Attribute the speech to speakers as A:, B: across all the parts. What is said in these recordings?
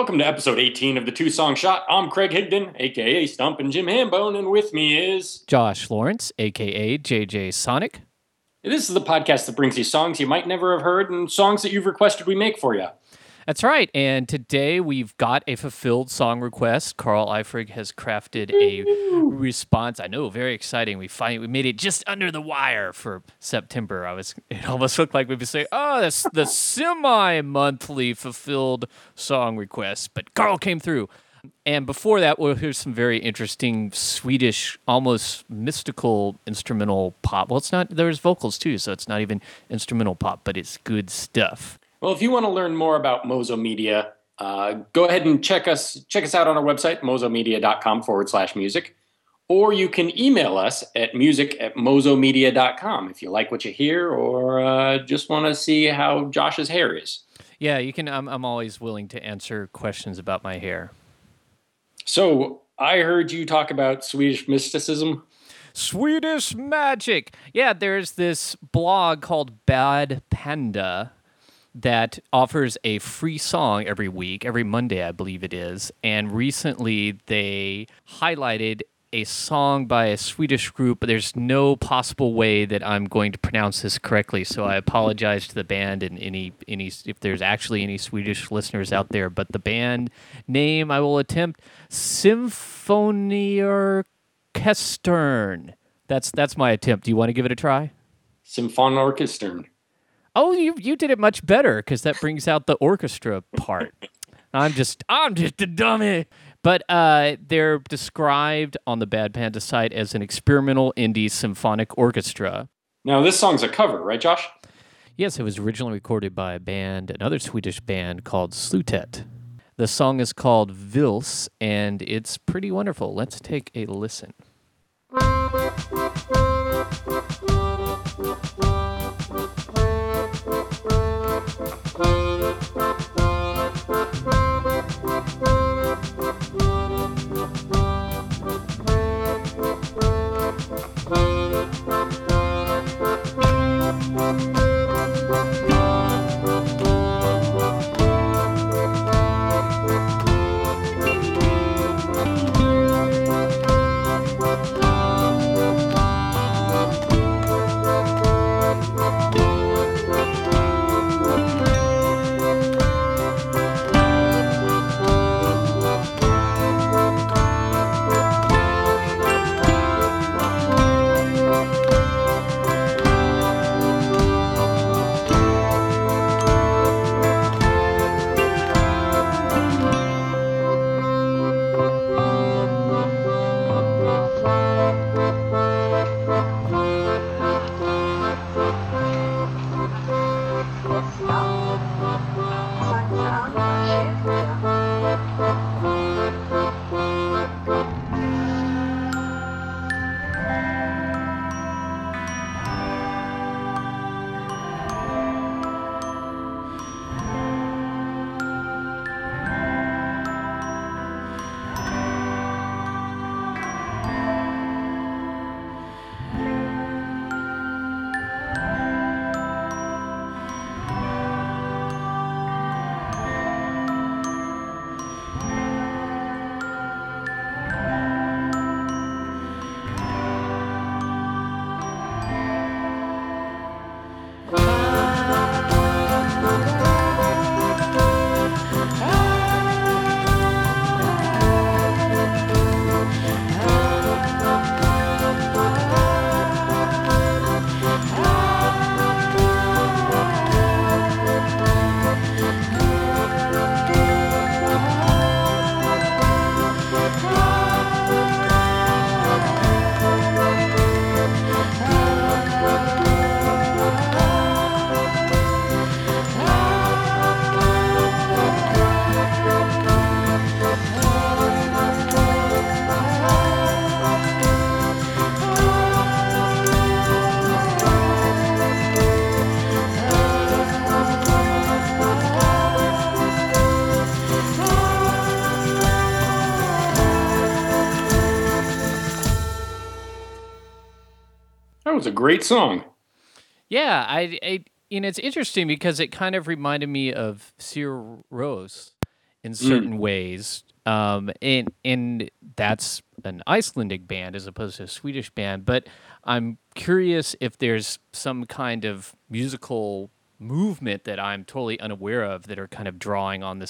A: Welcome to episode 18 of the Two Song Shot. I'm Craig Higdon, aka Stumpin' Jim Hambone, and with me is
B: Josh Lawrence, aka JJ Sonic.
A: This is the podcast that brings you songs you might never have heard and songs that you've requested we make for you.
B: That's right, and today we've got a fulfilled song request. Carl Eifrig has crafted a response. I know, very exciting. We made it just under the wire for September. It almost looked like we'd be saying, "Oh, that's the semi-monthly fulfilled song request," but Carl came through. And before that, we'll hear some very interesting Swedish, almost mystical instrumental pop. Well, it's not. There's vocals too, so it's not even instrumental pop, but it's good stuff.
A: Well, if you want to learn more about Mozo Media, go ahead and check us out on our website, mozomedia.com/music. Or you can email us at music@mozomedia.com if you like what you hear or just want to see how Josh's hair is.
B: Yeah, you can. I'm always willing to answer questions about my hair.
A: So, I heard you talk about Swedish mysticism.
B: Swedish magic! Yeah, there's this blog called Bad Panda that offers a free song every week, every Monday, I believe it is. And recently they highlighted a song by a Swedish group, but there's no possible way that I'm going to pronounce this correctly, so I apologize to the band and any if there's actually any Swedish listeners out there. But the band name I will attempt, Symfoniorkestern. That's my attempt. Do you want to give it a try?
A: Symfoniorkestern.
B: Oh, you did it much better because that brings out the orchestra part. I'm just a dummy. But they're described on the Bad Panda site as an experimental indie symphonic orchestra.
A: Now, this song's a cover, right, Josh?
B: Yes, it was originally recorded by another Swedish band called Slutet. The song is called Vils, and it's pretty wonderful. Let's take a listen.
A: That was a great song.
B: Yeah, I it's interesting because it kind of reminded me of Sigur Rós in certain ways. And that's an Icelandic band as opposed to a Swedish band. But I'm curious if there's some kind of musical movement that I'm totally unaware of that are kind of drawing on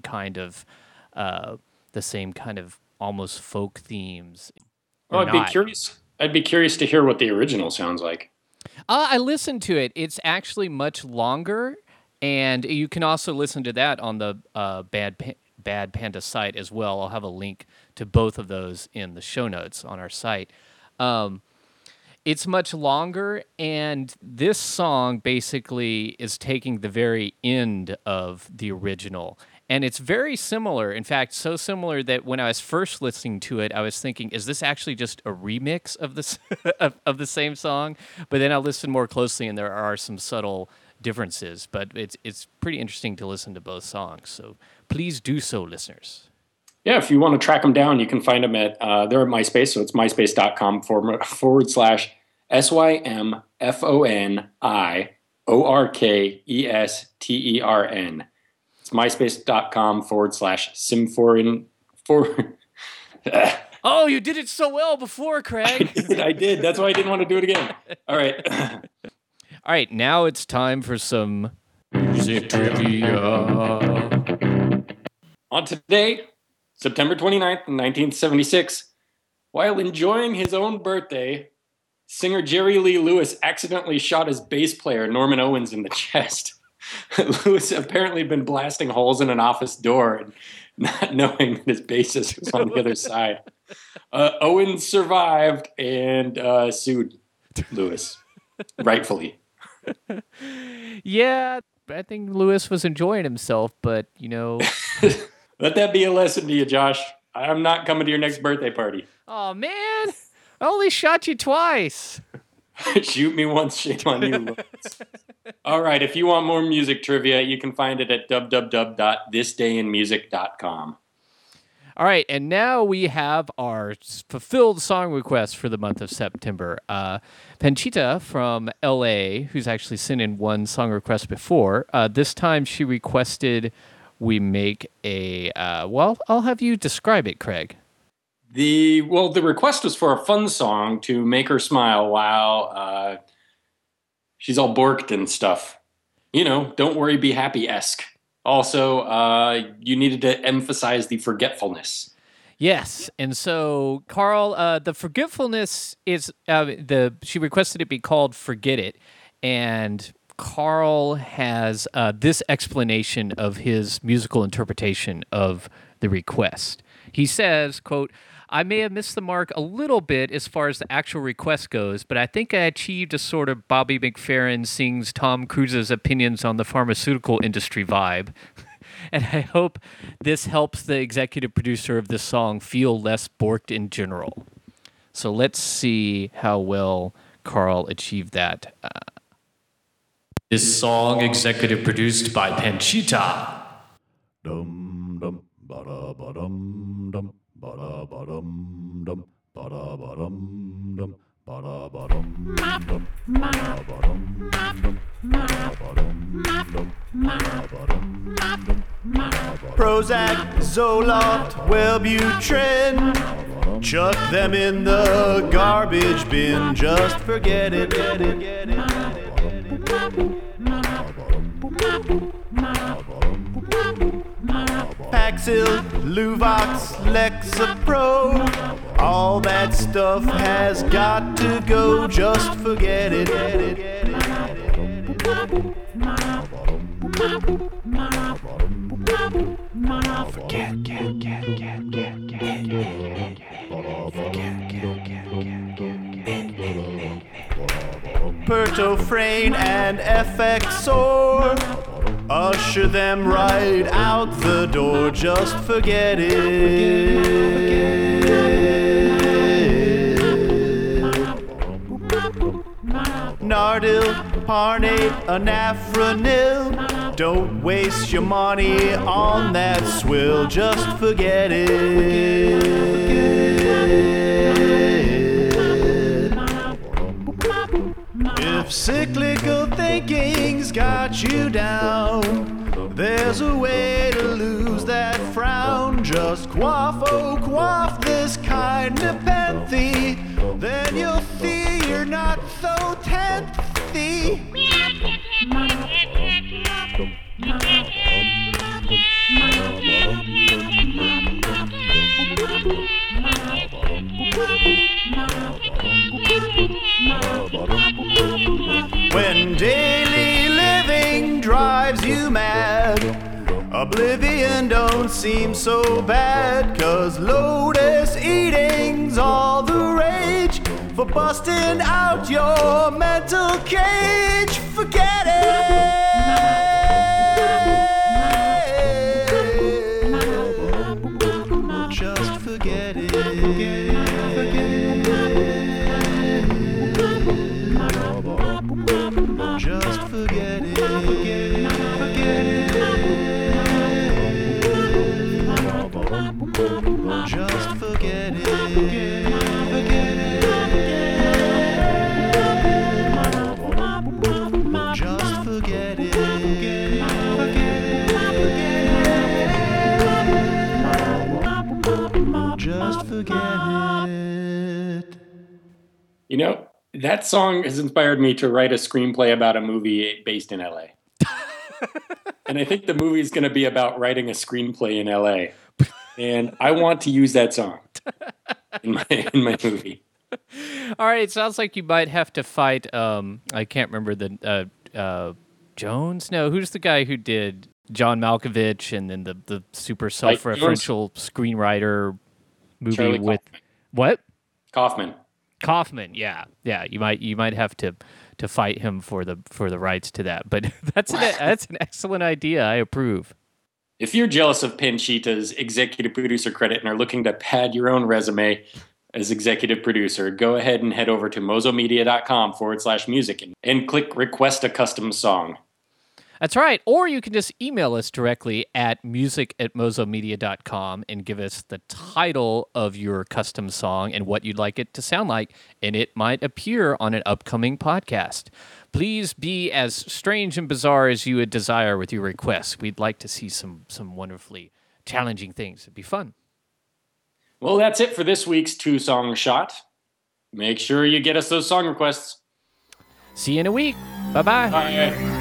B: the same kind of almost folk themes.
A: Oh, I'd be curious to hear what the original sounds like.
B: I listened to it. It's actually much longer, and you can also listen to that on the Bad Panda site as well. I'll have a link to both of those in the show notes on our site. It's much longer, and this song basically is taking the very end of the original. And it's very similar. In fact, so similar that when I was first listening to it, I was thinking, is this actually just a remix of this of the same song? But then I listened more closely, and there are some subtle differences. But it's pretty interesting to listen to both songs. So please do so, listeners.
A: Yeah, if you want to track them down, you can find them at they're at MySpace, so it's myspace.com/SYMFONIORKESTERN. It's myspace.com/Symforin.
B: Oh, you did it so well before, Craig.
A: I did. That's why I didn't want to do it again. All right.
B: All right, now it's time for some music trivia.
A: On today, September 29th, 1976, while enjoying his own birthday, singer Jerry Lee Lewis accidentally shot his bass player, Norman Owens, in the chest. Lewis apparently been blasting holes in an office door and not knowing that his bassist was on the other side. Owens survived and sued Lewis, rightfully.
B: Yeah, I think Lewis was enjoying himself, but, you know...
A: Let that be a lesson to you, Josh. I'm not coming to your next birthday party.
B: Oh, man. I only shot you twice.
A: Shoot me once, shame on you, Lewis. All right, if you want more music trivia, you can find it at www.thisdayinmusic.com.
B: All right, and now we have our fulfilled song request for the month of September. Panchita from LA, who's actually sent in one song request before, this time she requested we make a, well, I'll have you describe it, Craig.
A: The request was for a fun song to make her smile while she's all borked and stuff. You know, don't worry, be happy-esque. Also, you needed to emphasize the forgetfulness.
B: Yes, and so Carl, the forgetfulness is she requested it be called "Forget It," and Carl has this explanation of his musical interpretation of the request. He says, quote, "I may have missed the mark a little bit as far as the actual request goes, but I think I achieved a sort of Bobby McFerrin sings Tom Cruise's opinions on the pharmaceutical industry vibe. And I hope this helps the executive producer of this song feel less borked in general." So let's see how well Carl achieved that. This song executive produced by Panchita.
C: Dum dum ba da ba dum dum ba da ba dum dum ba da ba dum dum ba da ba dum dum ba da ba dum dum ba da ba dum dum ba da ba dum dum. Prozac, Zoloft, Wellbutrin, chuck them in the garbage bin. Just forget it. Paxil, Luvox, Lexapro, all that stuff has got to go. Just forget it. Pertofrane and FXor, usher them right out the door. Just forget it. Nardil, Parnate, Anafranil, don't waste your money on that swill. Just forget it.
D: If cyclical thinking's got you down, there's a way to lose that frown. Just quaff this kind of penthy, then you'll see you're not so tenthy. When daily living drives you mad, oblivion don't seem so bad, 'cause lotus eating's all the rage for busting out your mental cage. Forget it! Just forget it. Just forget it. Just forget it. Just forget it. Just forget it.
A: You know, that song has inspired me to write a screenplay about a movie based in LA. And I think the movie is going to be about writing a screenplay in LA. And I want to use that song in my movie.
B: All right, it sounds like you might have to fight. I can't remember the Jones. No, who's the guy who did John Malkovich and then the super self-referential screenwriter movie
A: Charlie
B: with
A: Kaufman.
B: what?
A: Kaufman.
B: Yeah. You might have to fight him for the rights to that. But that's an excellent idea. I approve.
A: If you're jealous of Panchita's executive producer credit and are looking to pad your own resume as executive producer, go ahead and head over to mozomedia.com/music and click request a custom song.
B: That's right. Or you can just email us directly at music@mozomedia.com and give us the title of your custom song and what you'd like it to sound like, and it might appear on an upcoming podcast. Please be as strange and bizarre as you would desire with your requests. We'd like to see some wonderfully challenging things. It'd be fun.
A: Well, that's it for this week's 2-Song Shot. Make sure you get us those song requests.
B: See you in a week. Bye-bye.
A: Bye.